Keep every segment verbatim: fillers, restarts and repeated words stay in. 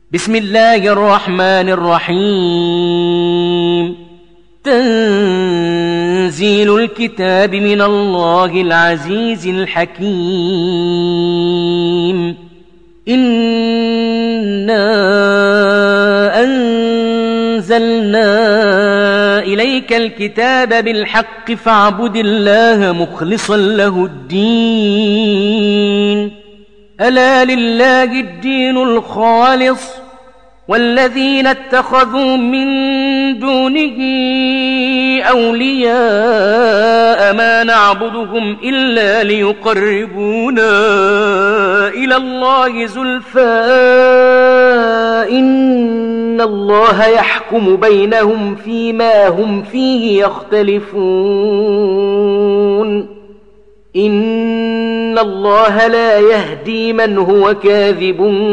بسم الله الرحمن الرحيم. تنزيل الكتاب من الله العزيز الحكيم. إنا أنزلنا إليك الكتاب بالحق فاعبد الله مخلصا له الدين. ألا لله الدين الخالص والذين اتخذوا من دونه أولياء ما نعبدهم إلا ليقربونا إلى الله زلفى إن الله يحكم بينهم فيما هم فيه يختلفون. إن الله لا يهدي من هو كاذب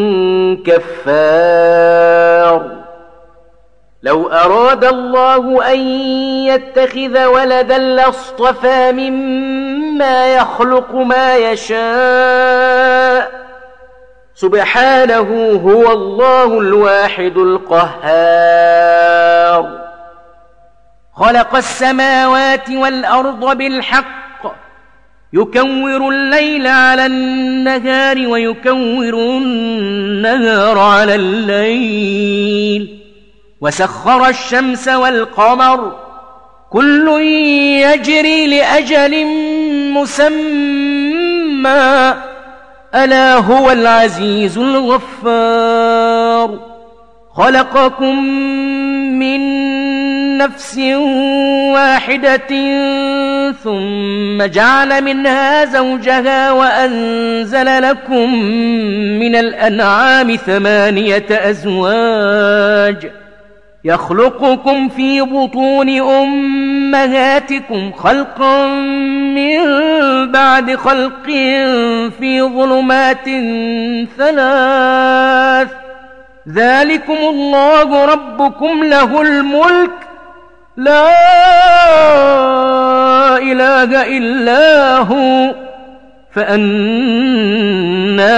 كفار. لو أراد الله أن يتخذ ولدا لاصطفى مما يخلق ما يشاء سبحانه هو الله الواحد القهار. خلق السماوات والأرض بالحق يكور الليل على النهار ويكور النهار على الليل وسخر الشمس والقمر كل يجري لأجل مسمى ألا هو العزيز الغفار. خلقكم من نفس واحدة ثم جعل منها زوجها وأنزل لكم من الأنعام ثمانية أزواج يخلقكم في بطون أمهاتكم خلقا من بعد خلق في ظلمات ثلاث ذلكم الله ربكم له الملك لا إله إلا هو فأنى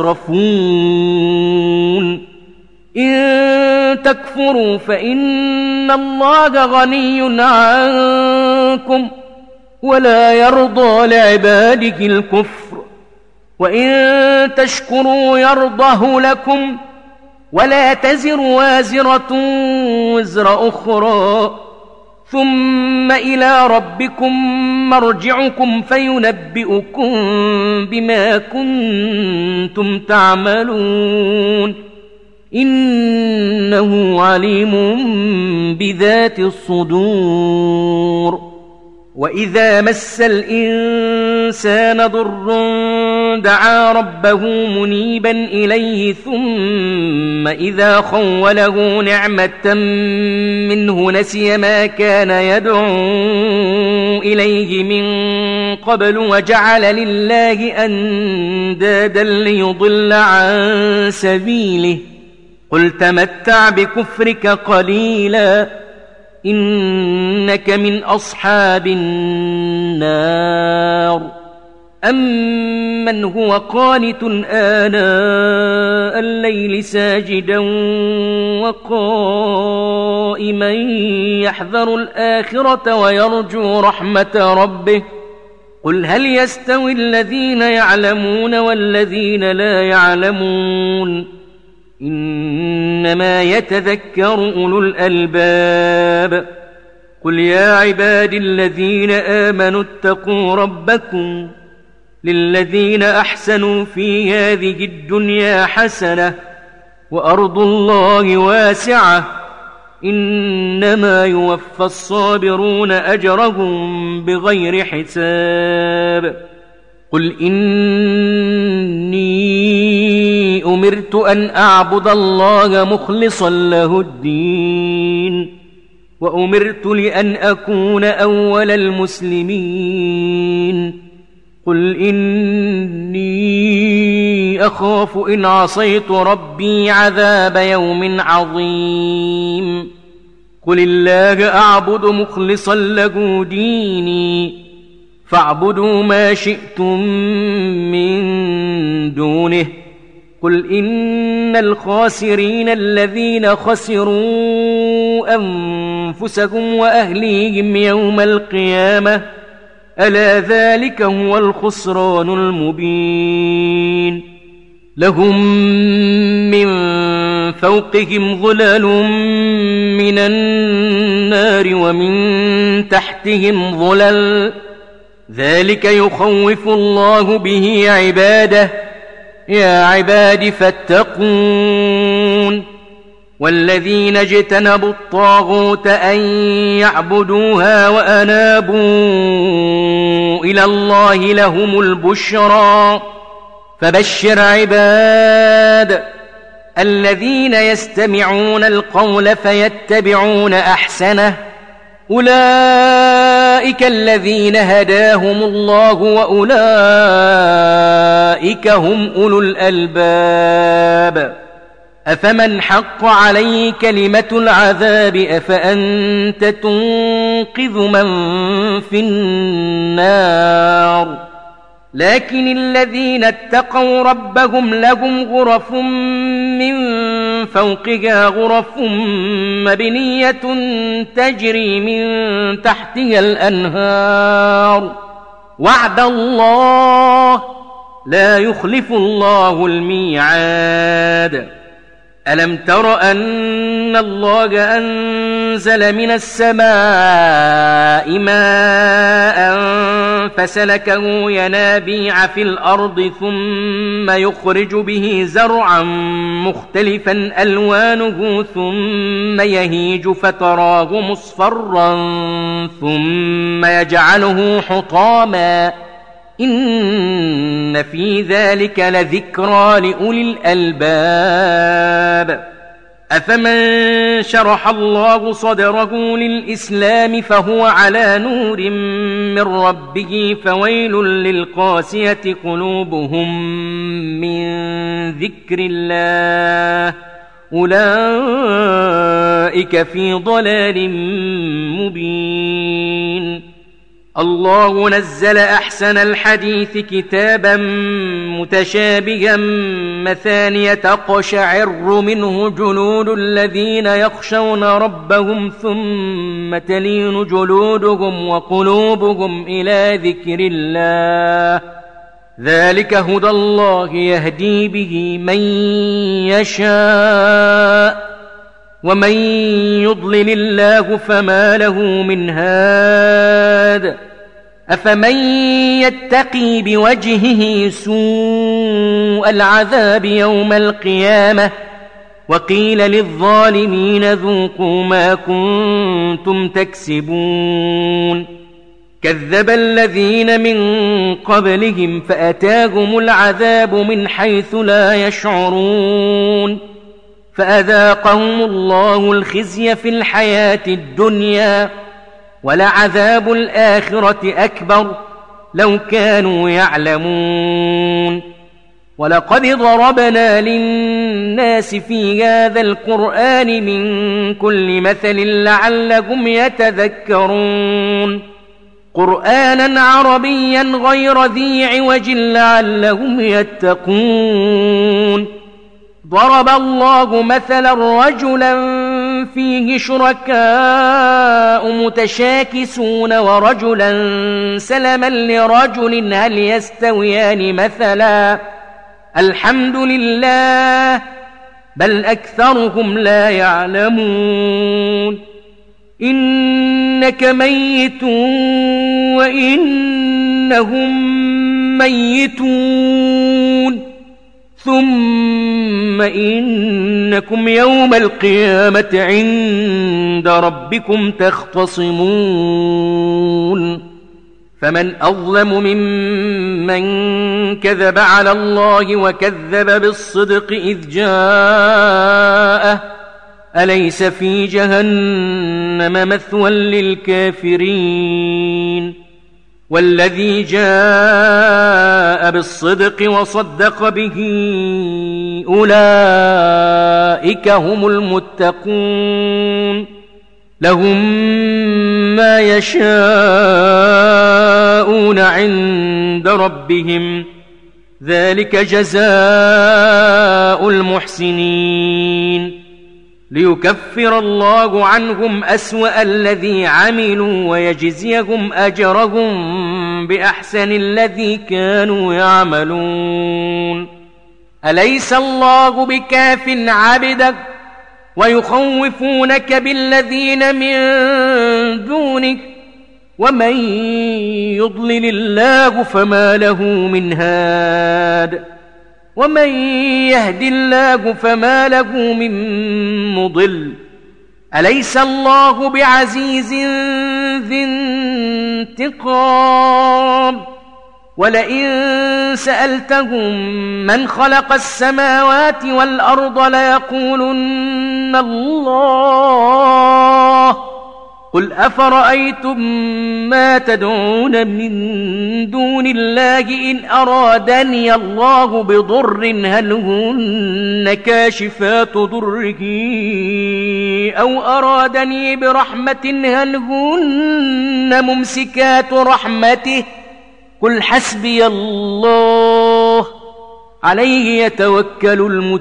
تصرفون. إن تكفروا فإن الله غني عنكم ولا يرضى لعباده الكفر وإن تشكروا يرضه لكم ولا تزر وازرة وزر أخرى ثم إلى ربكم مرجعكم فينبئكم بما كنتم تعملون إنه عليم بذات الصدور. وإذا مس الإنسان ضر دعا ربه منيبا إليه ثم إذا خوله نعمة منه نسي ما كان يدعو إليه من قبل وجعل لله أندادا ليضل عن سبيله قل تمتع بكفرك قليلا إنك من أصحاب النار. أمن هو قانت آناء الليل ساجدا وقائما يحذر الآخرة ويرجو رحمة ربه قل هل يستوي الذين يعلمون والذين لا يعلمون إنما يتذكر أولو الألباب. قل يا عبادي الذين آمنوا اتقوا ربكم للذين أحسنوا في هذه الدنيا حسنة وأرض الله واسعة إنما يوفى الصابرون أجرهم بغير حساب. قل إني أمرت أن أعبد الله مخلصا له الدين وأمرت لأن أكون أول المسلمين. قل إني أخاف إن عصيت ربي عذاب يوم عظيم. قل الله أعبد مخلصا له ديني فاعبدوا ما شئتم من دونه قل إن الخاسرين الذين خسروا أنفسهم وأهليهم يوم القيامة ألا ذلك هو الخسران المبين لهم من فوقهم ظلال من النار ومن تحتهم ظلل ذلك يخوف الله به عباده يا عباد فاتقون والذين اجتنبوا الطاغوت أن يعبدوها وأنابوا إلى الله لهم البشرى فبشر عباد الذين يستمعون القول فيتبعون أحسنه أولئك الذين هداهم الله وأولئك هم أولو الألباب أفمن حق عليه كلمة العذاب أفأنت تنقذ من في النار لكن الذين اتقوا ربهم لهم غرف من فوقها غرف مبنية تجري من تحتها الأنهار وعد الله لا يخلف الله الميعاد ألم تر أن الله أنزل من السماء ماء فسلكه ينابيع في الأرض ثم يخرج به زرعا مختلفا ألوانه ثم يهيج فتراه مصفرا ثم يجعله حطاما إن في ذلك لذكرى لأولي الألباب أفمن شرح الله صدره للإسلام فهو على نور من ربه فويل للقاسية قلوبهم من ذكر الله أولئك في ضلال مبين الله نزل أحسن الحديث كتابا متشابها مثانية تقشعر منه جلود الذين يخشون ربهم ثم تلين جلودهم وقلوبهم إلى ذكر الله ذلك هدى الله يهدي به من يشاء ومن يضلل الله فما له من هاد أفمن يتقي بوجهه سوء العذاب يوم القيامة وقيل للظالمين ذوقوا ما كنتم تكسبون كذب الذين من قبلهم فأتاهم العذاب من حيث لا يشعرون فأذاقهم الله الخزي في الحياة الدنيا ولعذاب الآخرة أكبر لو كانوا يعلمون ولقد ضربنا للناس في هذا القرآن من كل مثل لعلهم يتذكرون قرآنا عربيا غير ذي عوج لعلهم يتقون ضرب الله مثلا رجلا فيه شركاء متشاكسون ورجلا سلما لرجل هل يستويان مثلا الحمد لله بل أكثرهم لا يعلمون إنك ميت وإنهم ميتون ثم إنكم يوم القيامة عند ربكم تختصمون فمن أظلم ممن كذب على الله وكذب بالصدق إذ جاءه أليس في جهنم مثوى للكافرين والذي جاء بالصدق وصدق به أولئك هم المتقون لهم ما يشاءون عند ربهم ذلك جزاء المحسنين ليكفر الله عنهم أسوأ الذي عملوا ويجزيهم أجرهم بأحسن الذي كانوا يعملون. أليس الله بكاف عبدك ويخوفونك بالذين من دونك ومن يضلل الله فما له من هاد ومن يهد الله فما له من مضل. أليس الله بعزيز ذي انتقام ولئن سألتهم من خلق السماوات والأرض ليقولن الله قل أفرأيتم ما تدعون من دون الله إن أرادني الله بضر هل هن كاشفات ضره أو أرادني برحمة هل هن ممسكات رحمته قل حسبي الله عليه يتوكل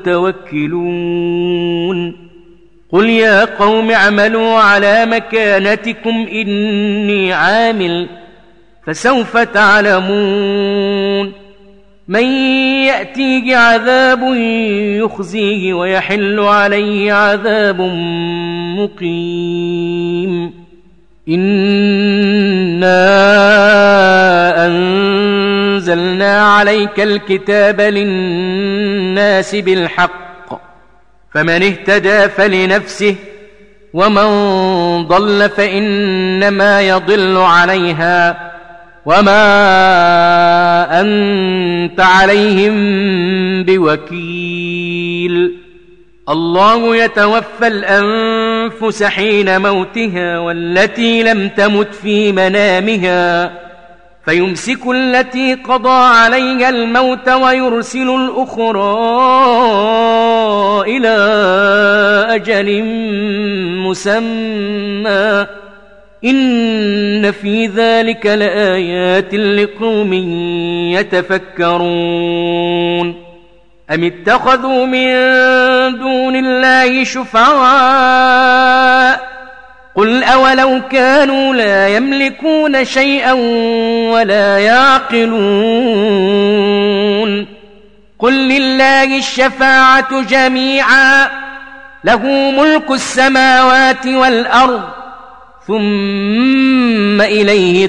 المتوكلون. قل يا قوم اعملوا على مكانتكم إني عامل فسوف تعلمون من يأتيه عذاب يخزيه ويحل عليه عذاب مقيم. إنا أنزلنا عليك الكتاب للناس بالحق فمن اهتدى فلنفسه ومن ضل فإنما يضل عليها وما أنت عليهم بوكيل. الله يتوفى الأنفس حين موتها والتي لم تمت في منامها فيمسك التي قضى عليها الموت ويرسل الأخرى إلى أجل مسمى إن في ذلك لآيات لقوم يتفكرون. أم اتخذوا من دون الله شفعاء قل أولو كانوا لا يملكون شيئا ولا يعقلون قل لله الشفاعة جميعا له ملك السماوات والأرض ثم إليه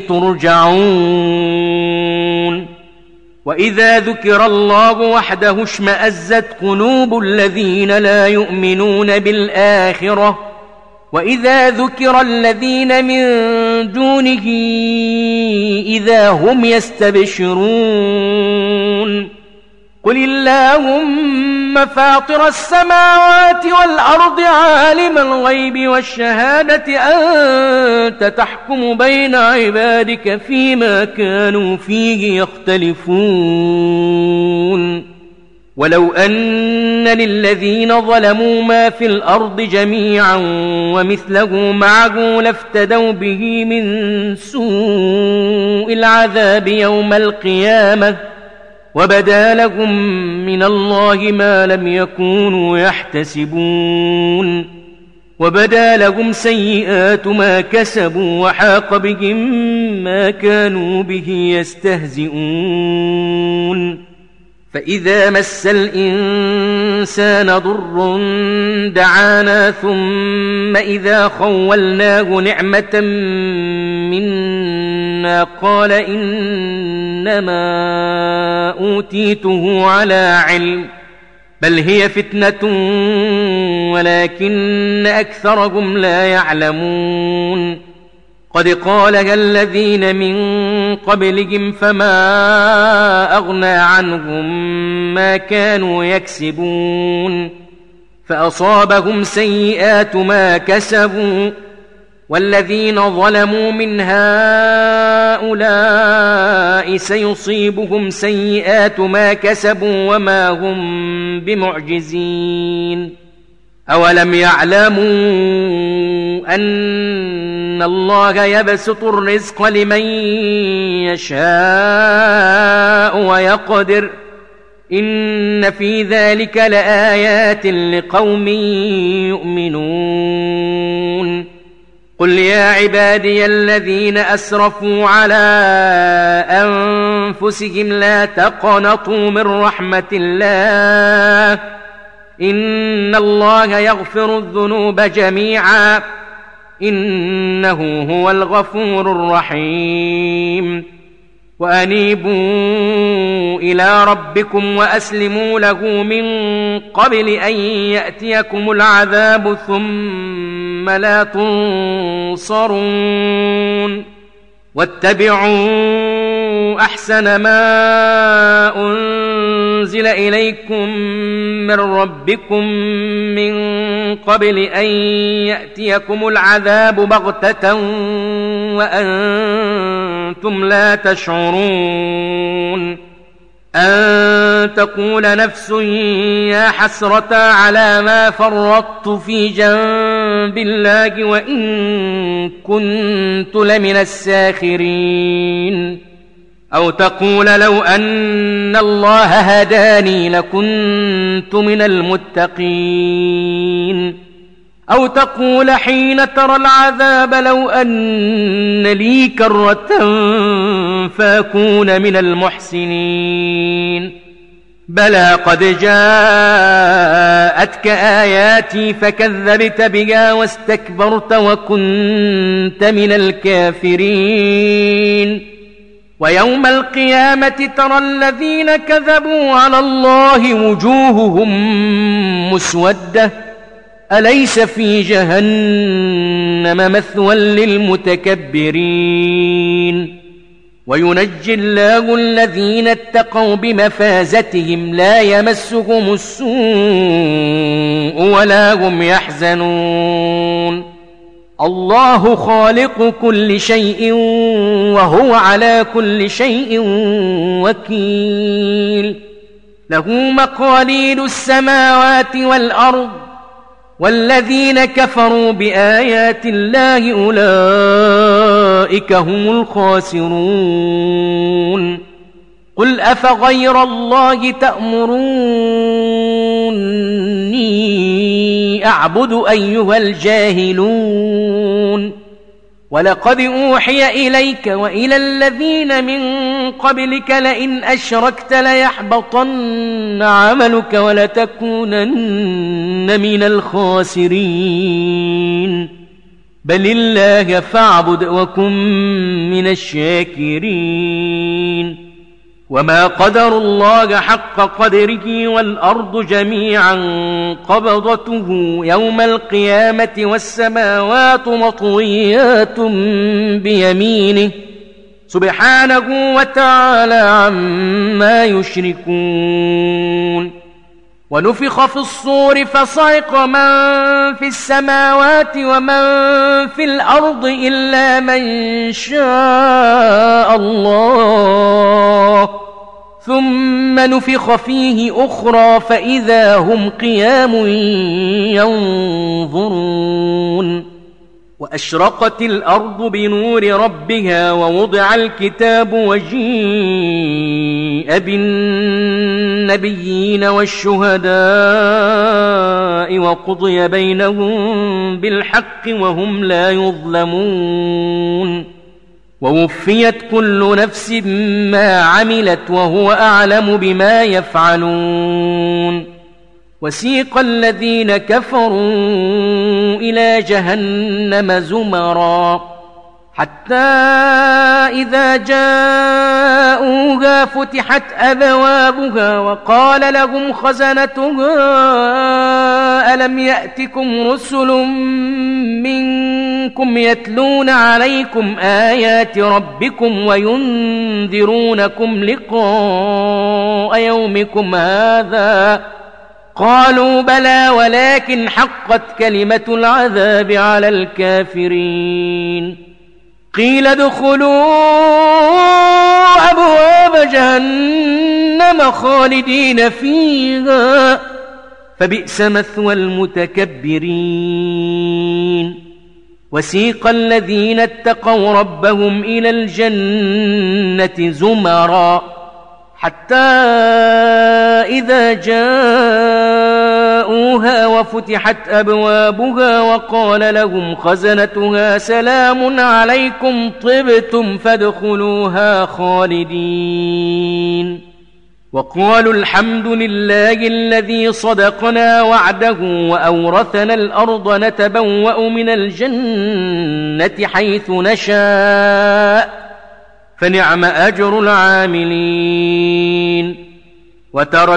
ترجعون. وإذا ذكر الله وحده اشمأزت قلوب الذين لا يؤمنون بالآخرة وإذا ذكر الذين من دونه إذا هم يستبشرون. قل اللهم فاطر السماوات والأرض عالم الغيب والشهادة أنت تحكم بين عبادك فيما كانوا فيه يختلفون. ولو أن للذين ظلموا ما في الأرض جميعا ومثله معه لافتدوا به من سوء العذاب يوم القيامة وبدا لهم من الله ما لم يكونوا يحتسبون وبدا لهم سيئات ما كسبوا وحاق بهم ما كانوا به يستهزئون. فإذا مس الإنسان ضر دعانا ثم إذا خولناه نعمة منا قال إنما أوتيته على علم بل هي فتنة ولكن أكثرهم لا يعلمون. قد قالها الذين من قبلهم فما أغنى عنهم ما كانوا يكسبون فأصابهم سيئات ما كسبوا والذين ظلموا من هؤلاء سيصيبهم سيئات ما كسبوا وما هم بمعجزين. أولم يعلموا أن الله يبسط الرزق لمن يشاء ويقدر إن في ذلك لآيات لقوم يؤمنون قل يا عبادي الذين أسرفوا على أنفسهم لا تقنطوا من رحمة الله إن الله يغفر الذنوب جميعا إنه هو الغفور الرحيم وأنيبوا إلى ربكم وأسلموا له من قبل أن يأتيكم العذاب ثم لا تنصرون واتبعوا أحسن ما أنزل إليكم من ربكم من قبل أن يأتيكم العذاب بغتة وأنتم لا تشعرون أن تقول نفس يا حسرة على ما فرطت في جنب الله وإن كنت لمن الساخرين أو تقول لو أن الله هداني لكنت من المتقين أو تقول حين ترى العذاب لو أن لي كرة فأكون من المحسنين بلى قد جاءتك آياتي فكذبت بها واستكبرت وكنت من الكافرين ويوم القيامة ترى الذين كذبوا على الله وجوههم مسودة أليس في جهنم مثوى للمتكبرين وينجي الله الذين اتقوا بمفازتهم لا يمسهم السوء ولا هم يحزنون الله خالق كل شيء وهو على كل شيء وكيل له مقاليد السماوات والأرض والذين كفروا بآيات الله أولئك هم الخاسرون قل أفغير الله تأمروني أعبد أيها الجاهلون ولقد أوحي إليك وإلى الذين من قبلك لئن أشركت ليحبطن عملك ولتكونن من الخاسرين بل الله فاعبد وكن من الشاكرين وما قدر الله حق قدره والأرض جميعا قبضته يوم القيامة والسماوات مطويات بيمينه سبحانه وتعالى عما يشركون ونفخ في الصور فصعق من في السماوات ومن في الأرض إلا من شاء الله ثم نفخ فيه أخرى فإذا هم قيام ينظرون وأشرقت الأرض بنور ربها ووضع الكتاب وجيء بالنبيين والشهداء وقضي بينهم بالحق وهم لا يظلمون ووفيت كل نفس ما عملت وهو أعلم بما يفعلون وسيق الذين كفروا إلى جهنم زمرا حتى إذا جاءوها فتحت أبوابها وقال لهم خزنتها ألم يأتكم رسل منكم يتلون عليكم آيات ربكم وينذرونكم لقاء يومكم هذا قالوا بلى ولكن حقت كلمة العذاب على الكافرين قيل ادخلوا أبواب جهنم خالدين فيها فبئس مثوى المتكبرين وسيق الذين اتقوا ربهم إلى الجنة زمرا حتى إذا جاءوها وفتحت أبوابها وقال لهم خزنتها سلام عليكم طبتم فادخلوها خالدين وقالوا الحمد لله الذي صدقنا وعده وأورثنا الأرض نتبوأ من الجنة حيث نشاء فنعم أجر العاملين وترى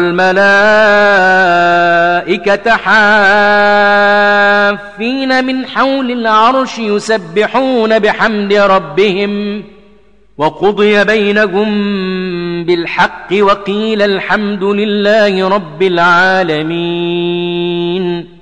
الملائكة حافين من حول العرش يسبحون بحمد ربهم وقضي بينهم بالحق وقيل الحمد لله رب العالمين